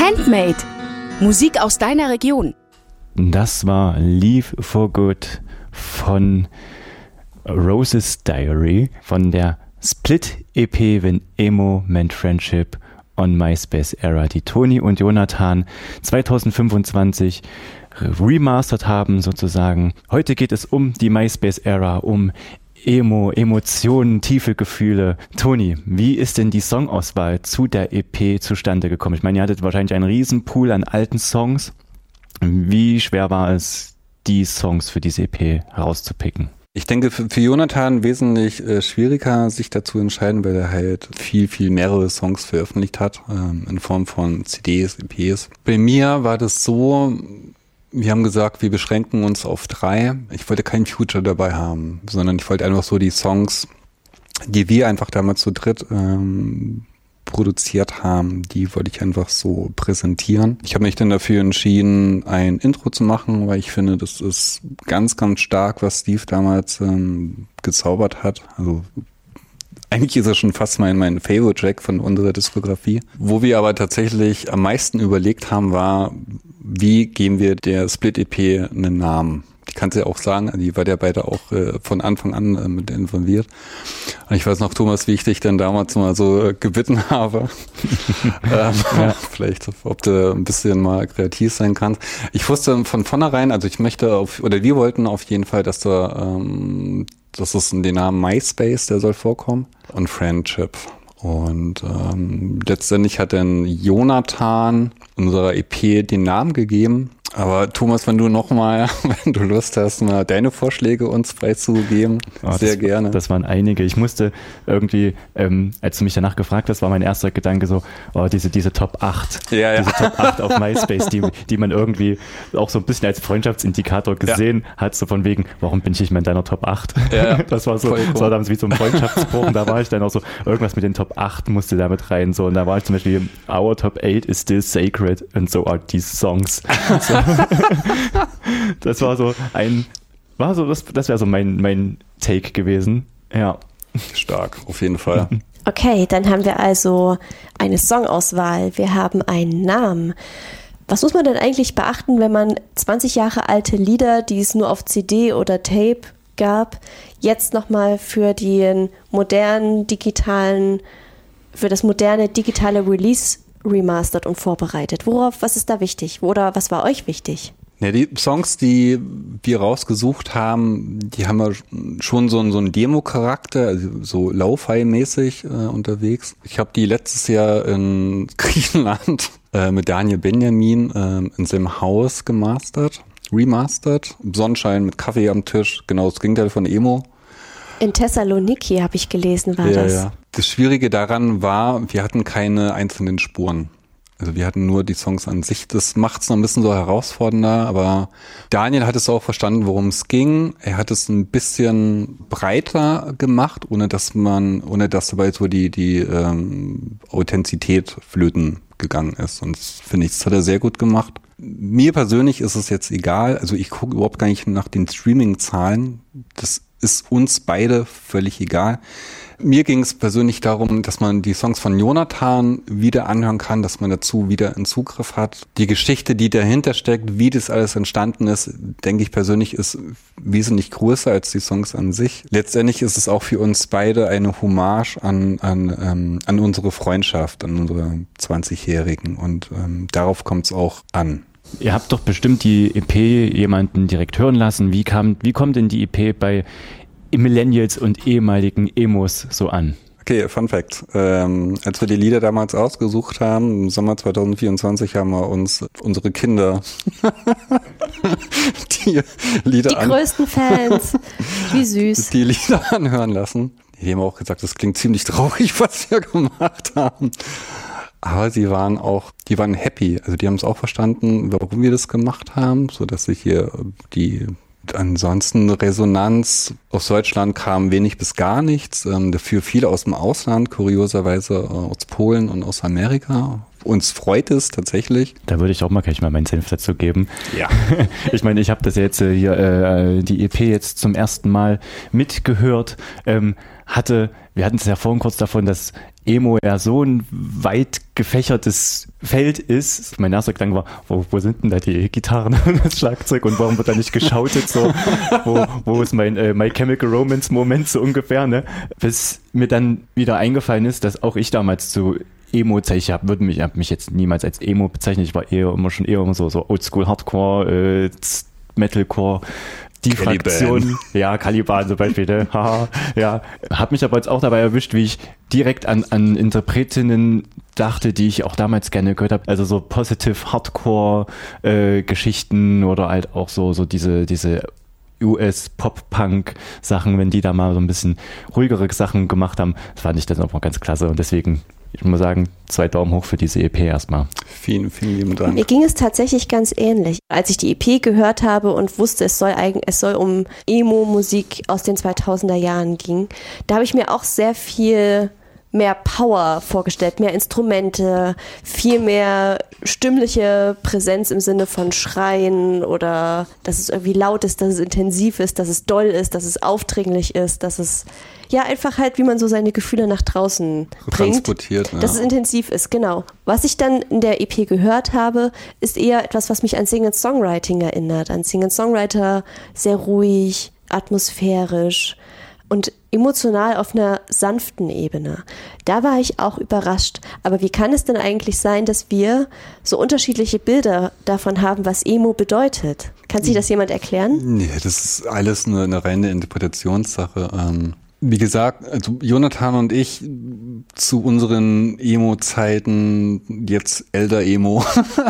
Handmade. Musik aus deiner Region. Das war Leave for Good von Rose's Diary von der Split-E P When Emo Meant Friendship on MySpace Era, die Toni und Jonathan zwanzig fünfundzwanzig remastert haben sozusagen. Heute geht es um die MySpace Era, um Emo, Emotionen, tiefe Gefühle. Toni, wie ist denn die Songauswahl zu der E P zustande gekommen? Ich meine, ihr hattet wahrscheinlich einen riesen Pool an alten Songs. Wie schwer war es, die Songs für diese E P herauszupicken? Ich denke, für, für Jonathan wesentlich äh, schwieriger, sich dazu zu entscheiden, weil er halt viel, viel mehrere Songs veröffentlicht hat, ähm, in Form von C Ds, E Ps. Bei mir war das so, wir haben gesagt, wir beschränken uns auf drei. Ich wollte kein Future dabei haben, sondern ich wollte einfach so die Songs, die wir einfach damals zu dritt ähm, produziert haben, die wollte ich einfach so präsentieren. Ich habe mich dann dafür entschieden, ein Intro zu machen, weil ich finde, das ist ganz, ganz stark, was Steve damals ähm, gezaubert hat. Also eigentlich ist er schon fast mein, mein Favorite-Track von unserer Diskografie. Wo wir aber tatsächlich am meisten überlegt haben, war, wie geben wir der Split-E P einen Namen? Ich kann es ja auch sagen, die war ja beide auch äh, von Anfang an äh, mit involviert. Und ich weiß noch, Thomas, wie ich dich dann damals mal so äh, gebeten habe. ähm, ja. Vielleicht, ob du ein bisschen mal kreativ sein kannst. Ich wusste von vornherein, also ich möchte auf, oder wir wollten auf jeden Fall, dass da, ähm, das ist den Namen MySpace, der soll vorkommen, und Friendship. Und ähm, letztendlich hat dann Jonathan unserer E P den Namen gegeben. Aber Thomas, wenn du nochmal, wenn du Lust hast, mal deine Vorschläge uns freizugeben, oh, sehr das, gerne. Das waren einige. Ich musste irgendwie, ähm, als du mich danach gefragt hast, war mein erster Gedanke so, oh, diese, diese Top acht. Ja, ja. Diese Top acht auf MySpace, die, die man irgendwie auch so ein bisschen als Freundschaftsindikator gesehen ja. hat, so von wegen, warum bin ich nicht mehr in deiner Top acht? Ja, das war so, cool. Das war damals wie so ein Freundschaftsbruch und da war ich dann auch so, irgendwas mit den Top acht musste da mit rein, so, und da war ich zum Beispiel, our Top eight is still sacred and so are these songs. So. Das war so ein, war so, das, das wäre so mein, mein Take gewesen. Ja. Stark, auf jeden Fall. Okay, dann haben wir also eine Songauswahl. Wir haben einen Namen. Was muss man denn eigentlich beachten, wenn man zwanzig Jahre alte Lieder, die es nur auf C D oder Tape gab, jetzt nochmal für den modernen digitalen, für das moderne digitale Release remastert und vorbereitet? Worauf, was ist da wichtig? Oder was war euch wichtig? Ja, die Songs, die wir rausgesucht haben, die haben ja schon so einen, so einen Demo-Charakter, also so Lo-Fi-mäßig äh, unterwegs. Ich habe die letztes Jahr in Griechenland äh, mit Daniel Benjamin äh, in seinem Haus gemastert, remastert. Sonnenschein mit Kaffee am Tisch, genau das Gegenteil von Emo. In Thessaloniki, habe ich gelesen, war ja, das. Ja. Das Schwierige daran war, wir hatten keine einzelnen Spuren. Also wir hatten nur die Songs an sich. Das macht es noch ein bisschen so herausfordernder, aber Daniel hat es auch verstanden, worum es ging. Er hat es ein bisschen breiter gemacht, ohne dass man, ohne dass dabei so die, die ähm, Authentizität flöten gegangen ist. Und das finde ich, das hat er sehr gut gemacht. Mir persönlich ist es jetzt egal. Also ich gucke überhaupt gar nicht nach den Streaming-Zahlen. Das ist uns beide völlig egal. Mir ging es persönlich darum, dass man die Songs von Jonathan wieder anhören kann, dass man dazu wieder einen Zugriff hat. Die Geschichte, die dahinter steckt, wie das alles entstanden ist, denke ich persönlich, ist wesentlich größer als die Songs an sich. Letztendlich ist es auch für uns beide eine Hommage an an ähm, an unsere Freundschaft, an unsere zwanzigjährigen, und ähm, darauf kommt es auch an. Ihr habt doch bestimmt die E P jemanden direkt hören lassen. Wie kam, wie kommt denn die E P bei Millennials und ehemaligen Emos so an? Okay, Fun Fact. Ähm, als wir die Lieder damals ausgesucht haben, im Sommer zwanzig vierundzwanzig, haben wir uns unsere Kinder die Lieder Die an- größten Fans. Wie süß. Die Lieder anhören lassen. Die haben auch gesagt, das klingt ziemlich traurig, was wir gemacht haben. Aber sie waren auch, die waren happy. Also die haben es auch verstanden, warum wir das gemacht haben, so dass sich hier die ansonsten Resonanz aus Deutschland kam wenig bis gar nichts. Ähm, dafür viele aus dem Ausland, kurioserweise aus Polen und aus Amerika. Uns freut es tatsächlich. Da würde ich auch mal gleich mal meinen Senf dazu geben. Ja. Ich meine, ich habe das jetzt äh, hier, äh, die E P jetzt zum ersten Mal mitgehört. Ähm, hatte, wir hatten es ja vorhin kurz davon, dass Emo ja so ein weit gefächertes Feld ist. Mein erster Gedanke war, wo, wo sind denn da die Gitarren und das Schlagzeug und warum wird da nicht geschautet so? wo, wo ist mein äh, My Chemical Romance Moment so ungefähr, ne? Bis mir dann wieder eingefallen ist, dass auch ich damals zu Emo-Zeit, ich hab, würde mich, hab mich jetzt niemals als Emo bezeichnen, ich war eher immer schon eher immer so, so Oldschool Hardcore, äh, Metalcore, die Caliban. Fraktion, ja, Caliban zum Beispiel, ne? Haha, ja, hab mich aber jetzt auch dabei erwischt, wie ich direkt an, an Interpretinnen dachte, die ich auch damals gerne gehört habe, also so Positive Hardcore äh, Geschichten oder halt auch so, so diese, diese U S-Pop-Punk-Sachen, wenn die da mal so ein bisschen ruhigere Sachen gemacht haben, das fand ich dann auch mal ganz klasse und deswegen, ich muss sagen, zwei Daumen hoch für diese E P erstmal. Vielen, vielen lieben Dank. Mir ging es tatsächlich ganz ähnlich. Als ich die E P gehört habe und wusste, es soll, eigen, es soll um Emo-Musik aus den zweitausender Jahren gehen, da habe ich mir auch sehr viel mehr Power vorgestellt, mehr Instrumente, viel mehr stimmliche Präsenz im Sinne von Schreien oder dass es irgendwie laut ist, dass es intensiv ist, dass es doll ist, dass es aufdringlich ist, dass es ja einfach halt, wie man so seine Gefühle nach draußen bringt. Transportiert, ja. Dass es intensiv ist, genau. Was ich dann in der E P gehört habe, ist eher etwas, was mich an Singer-Songwriting erinnert. An Singer-Songwriter, sehr ruhig, atmosphärisch und emotional auf einer sanften Ebene. Da war ich auch überrascht. Aber wie kann es denn eigentlich sein, dass wir so unterschiedliche Bilder davon haben, was Emo bedeutet? Kann sich das jemand erklären? Nee, das ist alles eine, eine reine Interpretationssache. Ähm, wie gesagt, also Jonathan und ich zu unseren Emo-Zeiten, jetzt Elder Emo,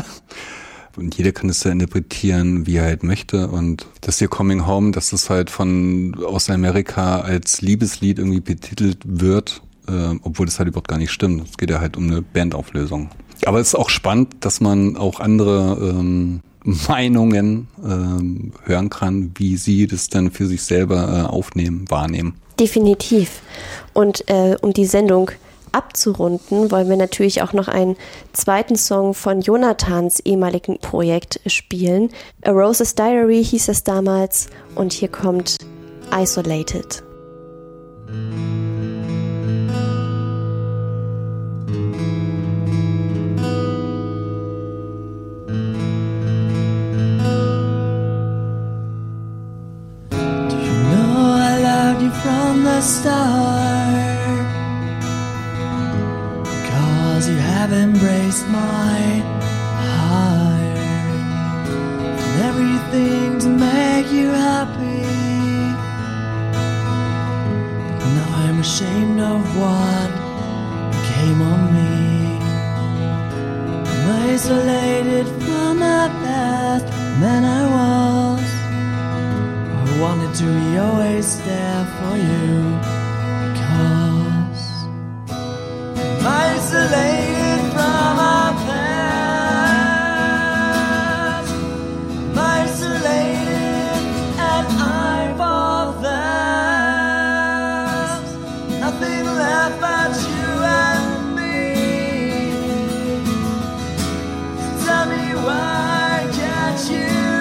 und jeder kann es ja interpretieren, wie er halt möchte. Und das hier Coming Home, dass das halt von aus Amerika als Liebeslied irgendwie betitelt wird, äh, obwohl das halt überhaupt gar nicht stimmt. Es geht ja halt um eine Bandauflösung. Aber es ist auch spannend, dass man auch andere ähm, Meinungen ähm, hören kann, wie sie das dann für sich selber äh, aufnehmen, wahrnehmen. Definitiv. Und äh, um die Sendung abzurunden, wollen wir natürlich auch noch einen zweiten Song von Jonathans ehemaligen Projekt spielen. A Rose's Diary hieß es damals und hier kommt Isolated. Do you know I loved you from the start? You have embraced my heart and everything to make you happy. But now I'm ashamed of what came on me. I'm isolated from the past man I was. I wanted to be always there for you because isolated from our past, I'm isolated and I'm for them. Nothing left but you and me. So tell me why can't you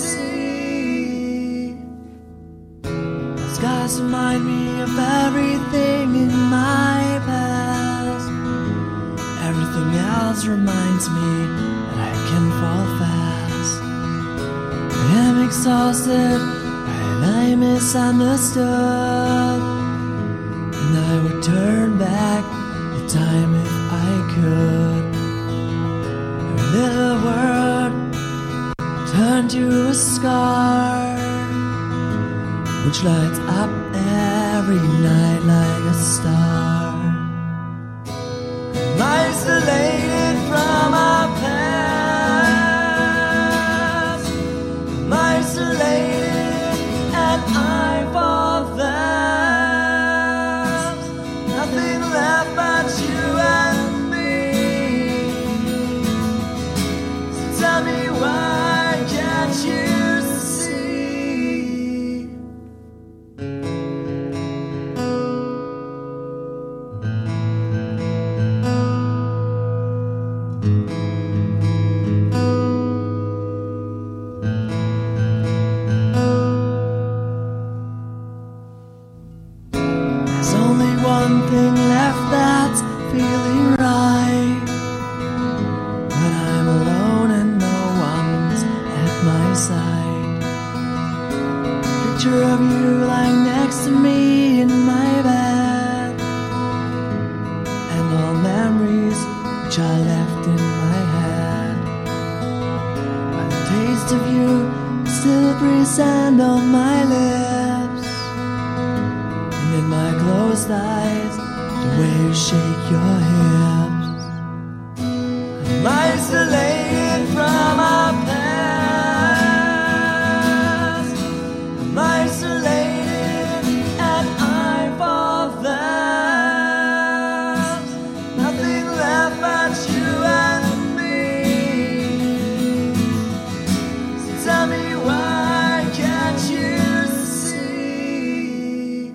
see? The skies remind me of everything in my past. Everything else reminds me that I can fall fast. I am exhausted and I misunderstood, and I would turn back the time if I could. Every little word turned to a scar, which lights up every night like a star. Isolated from our past, I'm isolated and I'm for them. Nothing left but you and me. So tell me why can't you see? picture of you lying next to me in my bed, and all memories which I left in my head, while the taste of you still present on my lips, and in my closed eyes the way you shake your hips. I'm isolated from our past, I'm isolated and I fall fast, nothing left but you and me. So tell me, why can't you see?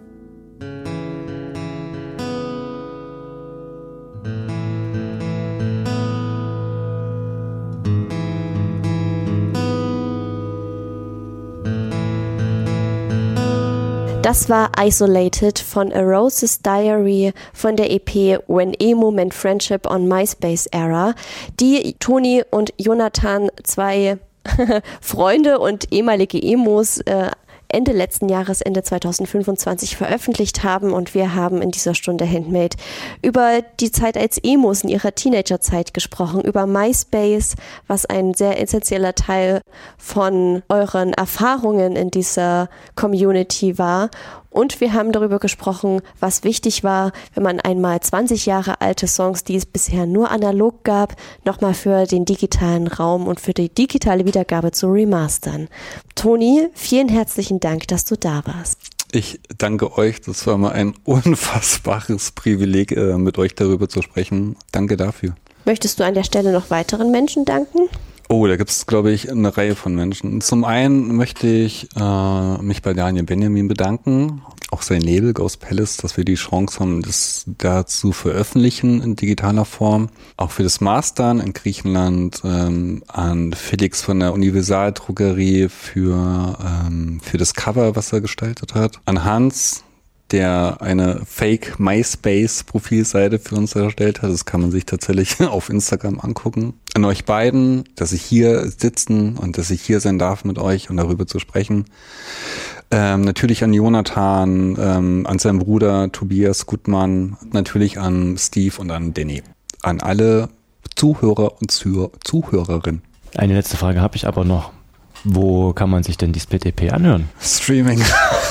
Das war Isolated von A Rose's Diary von der E P When Emo Meant Friendship on MySpace Era, die Toni und Jonathan, zwei Freunde und ehemalige Emos, äh, Ende letzten Jahres, Ende zwanzig fünfundzwanzig veröffentlicht haben, und wir haben in dieser Stunde Handmade über die Zeit als Emos in ihrer Teenagerzeit gesprochen, über MySpace, was ein sehr essentieller Teil von euren Erfahrungen in dieser Community war. Und wir haben darüber gesprochen, was wichtig war, wenn man einmal zwanzig Jahre alte Songs, die es bisher nur analog gab, nochmal für den digitalen Raum und für die digitale Wiedergabe zu remastern. Toni, vielen herzlichen Dank, dass du da warst. Ich danke euch, das war mal ein unfassbares Privileg, mit euch darüber zu sprechen. Danke dafür. Möchtest du an der Stelle noch weiteren Menschen danken? Oh, da gibt es, glaube ich, eine Reihe von Menschen. Zum einen möchte ich äh, mich bei Daniel Benjamin bedanken, auch sein Label Ghost Palace, dass wir die Chance haben, das da zu veröffentlichen in digitaler Form. Auch für das Mastern in Griechenland, ähm, an Felix von der Universaldruckerie für, ähm, für das Cover, was er gestaltet hat. An Hans, der eine Fake MySpace-Profilseite für uns erstellt hat. Das kann man sich tatsächlich auf Instagram angucken. An euch beiden, dass ich hier sitzen und dass ich hier sein darf mit euch und darüber zu sprechen. Ähm, natürlich an Jonathan, ähm, an seinen Bruder Tobias Gutmann, natürlich an Steve und an Danny. An alle Zuhörer und Zuh- Zuhörerinnen. Eine letzte Frage habe ich aber noch. Wo kann man sich denn die Split-E P anhören? Streaming.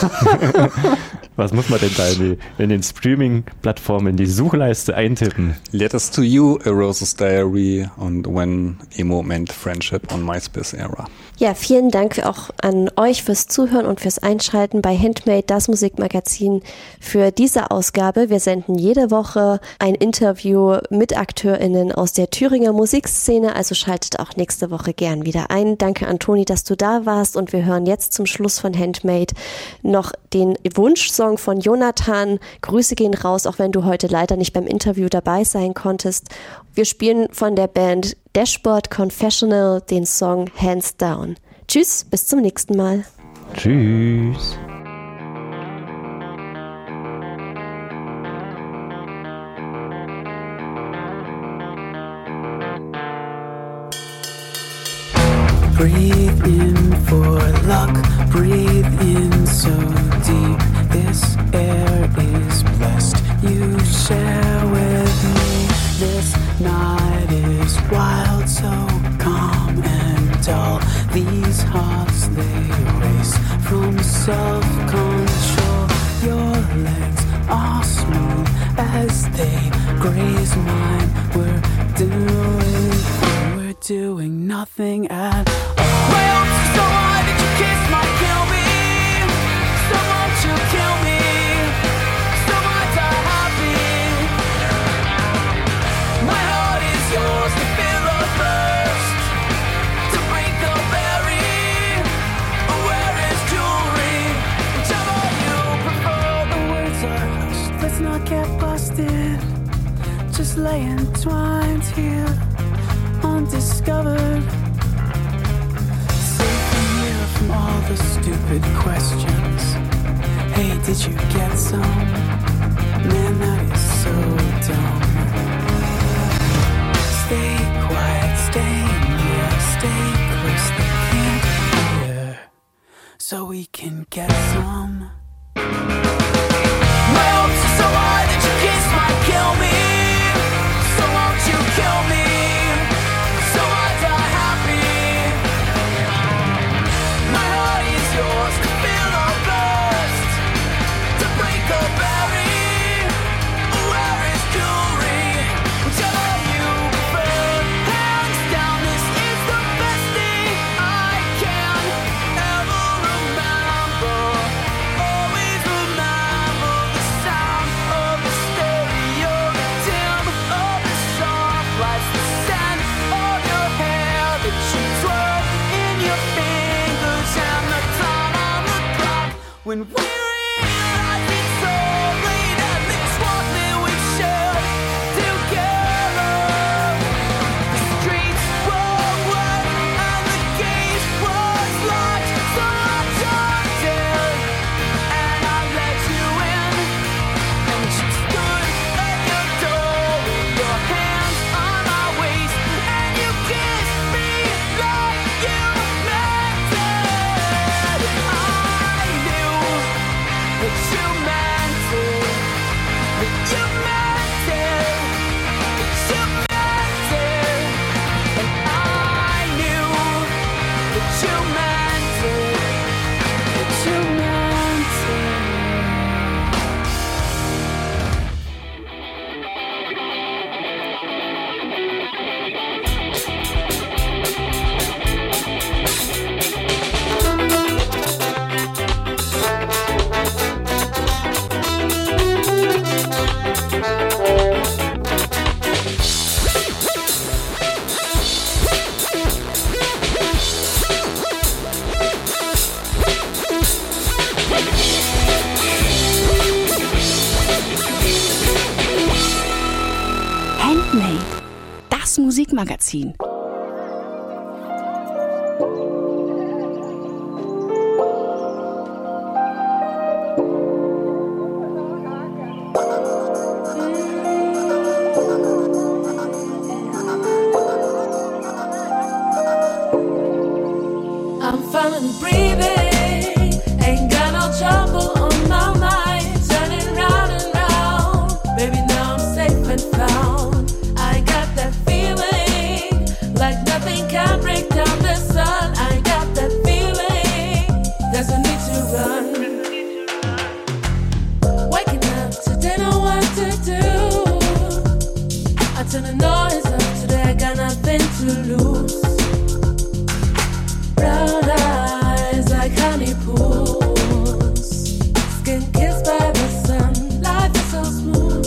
Was muss man denn da in, die, in den Streaming-Plattformen in die Suchleiste eintippen? Letters to You, A Rose's Diary und When Emo Meant Friendship on MySpace Era. Ja, vielen Dank auch an euch fürs Zuhören und fürs Einschalten bei Handmade, das Musikmagazin, für diese Ausgabe. Wir senden jede Woche ein Interview mit AkteurInnen aus der Thüringer Musikszene, also schaltet auch nächste Woche gern wieder ein. Danke an Toni, dass du da warst, und wir hören jetzt zum Schluss von Handmade noch den Wunschsong von Jonathan. Grüße gehen raus, auch wenn du heute leider nicht beim Interview dabei sein konntest. Wir spielen von der Band Dashboard Confessional den Song Hands Down. Tschüss, bis zum nächsten Mal. Tschüss. Breathe in for luck, breathe in so deep. This air is blessed, you share with me. This night is wild, so calm and dull. These hearts, they race from self-control. Your legs are smooth as they graze mine. We're doing, we're doing nothing at all. My hopes are so high that your kiss might kill me. So won't you kill me? So might I happy? My heart is yours to feel the thirst, to break the berry. Where is jewelry? Whichever you prefer. The words are hushed, let's not get busted. Just lay entwined here, undiscovered. From all the stupid questions. Hey, did you get some? Man, that is so dumb. Stay quiet, stay near, stay close, they can't hear. so we can get some. My hopes are so high that your kiss might kill me. So won't you kill me, so I die happy. My heart is yours to feel or burst, to break or bury. Where is jewelry, whichever you prefer. Hands down, this is the best thing I can ever remember. Always remember the sound of the stereo, the dim of the soft lights, the scent of your hair that you twirl in your fingers, and the time on the clock when we realize it's so late and this one that we shared together. The streets were wet and the gate was locked, so I jumped in and I let you in, and you stood at your door with your hands on my waist, and you kissed me like you meant it. I knew that you meant it, that you meant it, that you meant it, and I knew that you meant it, that you meant it. Handmade, das Musikmagazin. I'm finally breathing, ain't got no trouble on my mind, turning round and round. Baby, now I'm safe and found. I got that feeling, like nothing can break down the sun. I got that feeling, there's no need to run. Waking up today, know what to do. I turn the noise up today, I got nothing to lose. Brown eyes like honey pools, skin kissed by the sun, life is so smooth.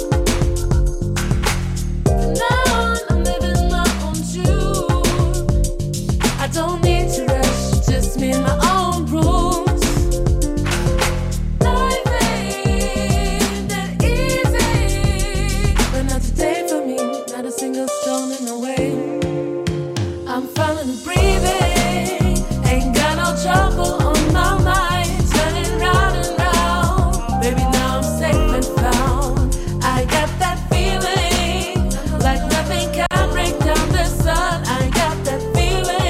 From now on, I'm living my own truth. I don't need to rush, just me and my own rules. Life ain't that easy, but not today for me, not a single stone in the way. I'm finally breathing.